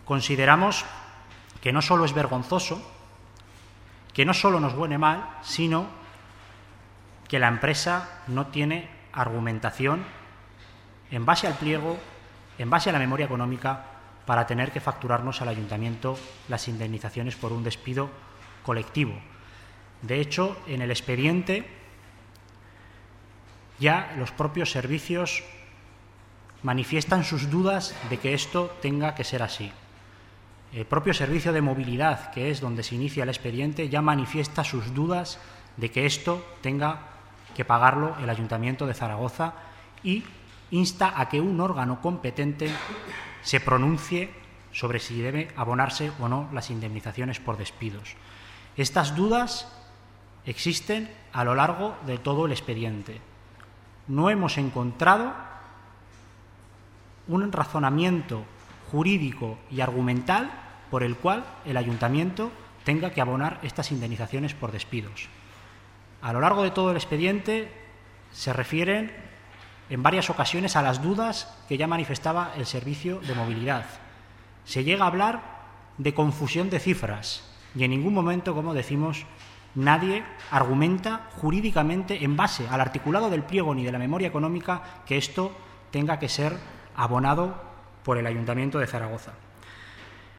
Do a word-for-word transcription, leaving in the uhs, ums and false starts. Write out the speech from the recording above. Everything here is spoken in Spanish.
consideramos que no solo es vergonzoso, que no solo nos huele mal, sino que la empresa no tiene argumentación en base al pliego, en base a la memoria económica, para tener que facturarnos al ayuntamiento las indemnizaciones por un despido colectivo. De hecho, en el expediente ya los propios servicios manifiestan sus dudas de que esto tenga que ser así. El propio servicio de movilidad, que es donde se inicia el expediente, ya manifiesta sus dudas de que esto tenga que pagarlo el Ayuntamiento de Zaragoza y insta a que un órgano competente se pronuncie sobre si debe abonarse o no las indemnizaciones por despidos. Estas dudas existen a lo largo de todo el expediente. No hemos encontrado un razonamiento jurídico y argumental por el cual el ayuntamiento tenga que abonar estas indemnizaciones por despidos. A lo largo de todo el expediente se refieren en varias ocasiones a las dudas que ya manifestaba el servicio de movilidad. Se llega a hablar de confusión de cifras y en ningún momento, como decimos, nadie argumenta jurídicamente en base al articulado del pliego ni de la memoria económica que esto tenga que ser abonado por el Ayuntamiento de Zaragoza.